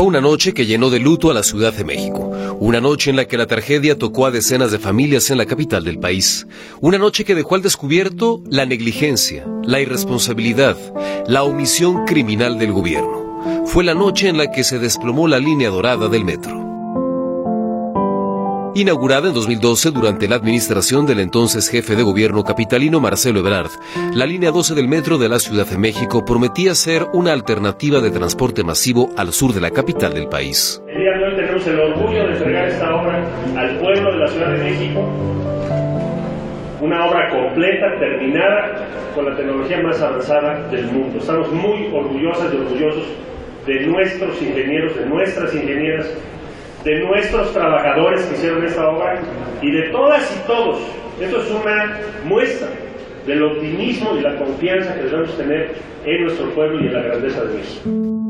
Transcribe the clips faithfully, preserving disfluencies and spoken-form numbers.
Fue una noche que llenó de luto a la Ciudad de México. Una noche en la que la tragedia tocó a decenas de familias en la capital del país. Una noche que dejó al descubierto la negligencia, la irresponsabilidad, la omisión criminal del gobierno. Fue la noche en la que se desplomó la línea dorada del metro. Inaugurada en dos mil doce durante la administración del entonces jefe de gobierno capitalino Marcelo Ebrard, la línea doce del metro de la Ciudad de México prometía ser una alternativa de transporte masivo al sur de la capital del país. El día de hoy tenemos el orgullo de entregar esta obra al pueblo de la Ciudad de México, una obra completa, terminada, con la tecnología más avanzada del mundo. Estamos muy orgullosas y orgullosos de nuestros ingenieros, de nuestras ingenieras, de nuestros trabajadores que hicieron esta obra y de todas y todos. Esto es una muestra del optimismo y la confianza que debemos tener en nuestro pueblo y en la grandeza de México.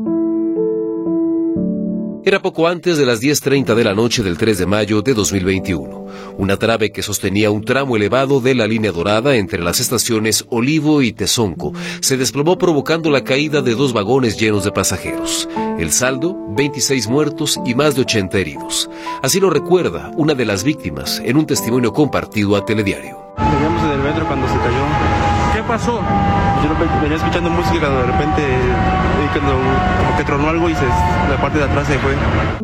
Era poco antes de las diez treinta de la noche del tres de mayo de dos mil veintiuno. Una trave que sostenía un tramo elevado de la línea dorada entre las estaciones Olivo y Tezonco se desplomó provocando la caída de dos vagones llenos de pasajeros. El saldo, veintiséis muertos y más de ochenta heridos. Así lo recuerda una de las víctimas en un testimonio compartido a Telediario. Veníamos en el metro cuando se cayó. ¿Qué pasó? Yo venía escuchando música cuando de repente cuando, como que tronó algo y se, la parte de atrás se fue.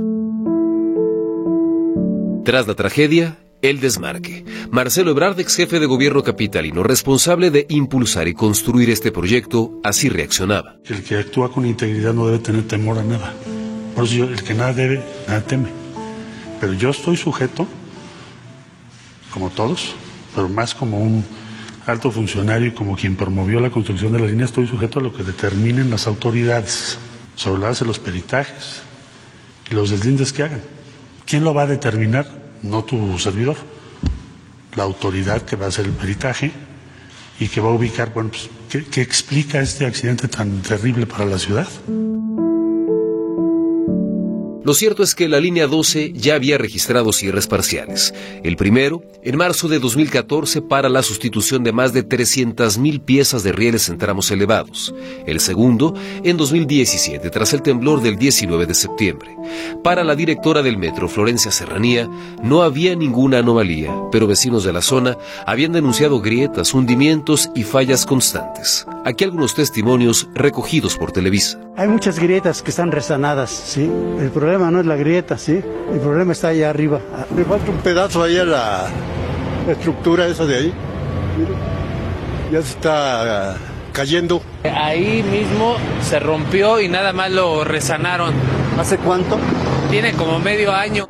Tras la tragedia, el desmarque. Marcelo Ebrard, ex jefe de gobierno capitalino, responsable de impulsar y construir este proyecto, así reaccionaba. El que actúa con integridad no debe tener temor a nada. Por eso yo, el que nada debe, nada teme. Pero yo estoy sujeto, como todos, pero más como un alto funcionario y como quien promovió la construcción de la línea, estoy sujeto a lo que determinen las autoridades sobre la base de los peritajes y los deslindes que hagan. ¿Quién lo va a determinar? No tu servidor. La autoridad que va a hacer el peritaje y que va a ubicar, bueno, pues, ¿qué, qué explica este accidente tan terrible para la ciudad? Lo cierto es que la línea doce ya había registrado cierres parciales. El primero, en marzo de dos mil catorce, para la sustitución de más de trescientas mil piezas de rieles en tramos elevados. El segundo, en dos mil diecisiete, tras el temblor del diecinueve de septiembre. Para la directora del metro, Florencia Serranía, no había ninguna anomalía, pero vecinos de la zona habían denunciado grietas, hundimientos y fallas constantes. Aquí algunos testimonios recogidos por Televisa. Hay muchas grietas que están resanadas, ¿sí? El problema no es la grieta, ¿sí? El problema está allá arriba. Le falta un pedazo ahí a la, la estructura esa de ahí. Mira, ya se está uh, cayendo. Ahí mismo se rompió y nada más lo resanaron. ¿Hace cuánto? Tiene como medio año.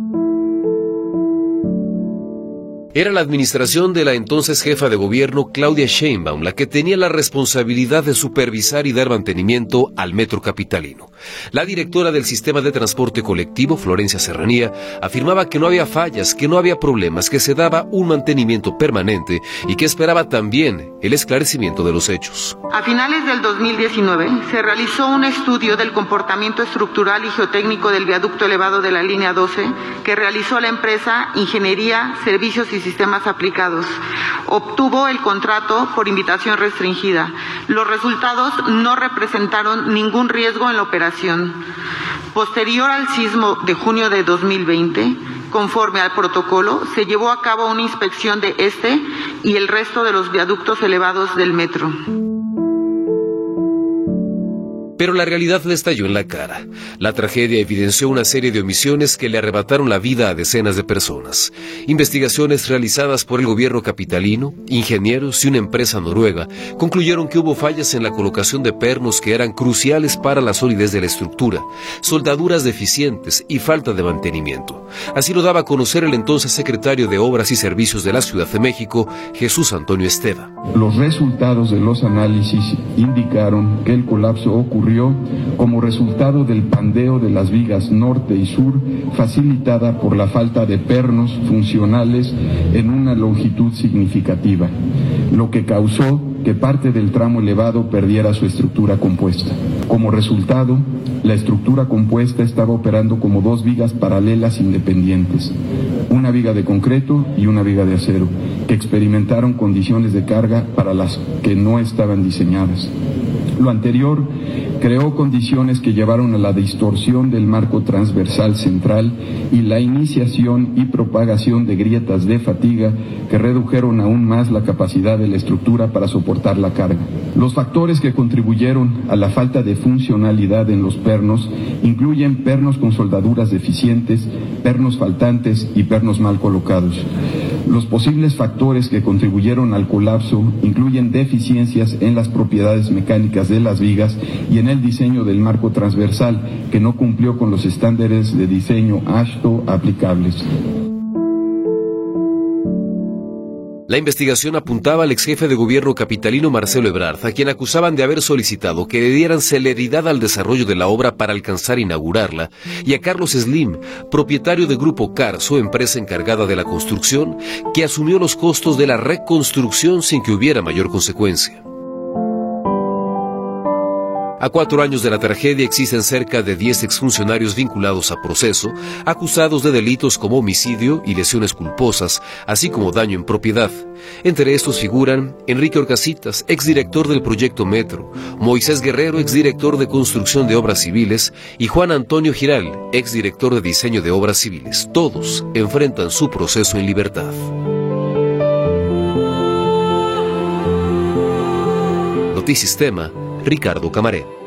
Era la administración de la entonces jefa de gobierno Claudia Sheinbaum la que tenía la responsabilidad de supervisar y dar mantenimiento al metro capitalino. La directora del sistema de transporte colectivo, Florencia Serranía, afirmaba que no había fallas, que no había problemas, que se daba un mantenimiento permanente y que esperaba también el esclarecimiento de los hechos. A finales del dos mil diecinueve se realizó un estudio del comportamiento estructural y geotécnico del viaducto elevado de la línea doce que realizó la empresa Ingeniería, Servicios y Sistemas Aplicados. Obtuvo el contrato por invitación restringida. Los resultados no representaron ningún riesgo en la operación. Posterior al sismo de junio de dos mil veinte, conforme al protocolo, se llevó a cabo una inspección de este y el resto de los viaductos elevados del metro. Pero la realidad le estalló en la cara. La tragedia evidenció una serie de omisiones que le arrebataron la vida a decenas de personas. Investigaciones realizadas por el gobierno capitalino, ingenieros y una empresa noruega concluyeron que hubo fallas en la colocación de pernos que eran cruciales para la solidez de la estructura, soldaduras deficientes y falta de mantenimiento. Así lo daba a conocer el entonces secretario de Obras y Servicios de la Ciudad de México, Jesús Antonio Esteva. Los resultados de los análisis indicaron que el colapso ocurrió como resultado del pandeo de las vigas norte y sur, facilitada por la falta de pernos funcionales en una longitud significativa, lo que causó que parte del tramo elevado perdiera su estructura compuesta. Como resultado, la estructura compuesta estaba operando como dos vigas paralelas independientes, una viga de concreto y una viga de acero, que experimentaron condiciones de carga para las que no estaban diseñadas. Lo anterior creó condiciones que llevaron a la distorsión del marco transversal central y la iniciación y propagación de grietas de fatiga que redujeron aún más la capacidad de la estructura para soportar la carga. Los factores que contribuyeron a la falta de funcionalidad en los pernos incluyen pernos con soldaduras deficientes, pernos faltantes y pernos mal colocados. Los posibles factores que contribuyeron al colapso incluyen deficiencias en las propiedades mecánicas de las vigas y en el diseño del marco transversal, que no cumplió con los estándares de diseño AASHTO aplicables. La investigación apuntaba al ex jefe de gobierno capitalino Marcelo Ebrard, a quien acusaban de haber solicitado que le dieran celeridad al desarrollo de la obra para alcanzar a inaugurarla, y a Carlos Slim, propietario de Grupo Carso, empresa encargada de la construcción, que asumió los costos de la reconstrucción sin que hubiera mayor consecuencia. A cuatro años de la tragedia existen cerca de diez exfuncionarios vinculados a proceso, acusados de delitos como homicidio y lesiones culposas, así como daño en propiedad. Entre estos figuran Enrique Orcasitas, exdirector del Proyecto Metro, Moisés Guerrero, exdirector de Construcción de Obras Civiles, y Juan Antonio Giral, exdirector de Diseño de Obras Civiles. Todos enfrentan su proceso en libertad. Notisistema, Ricardo Camaré.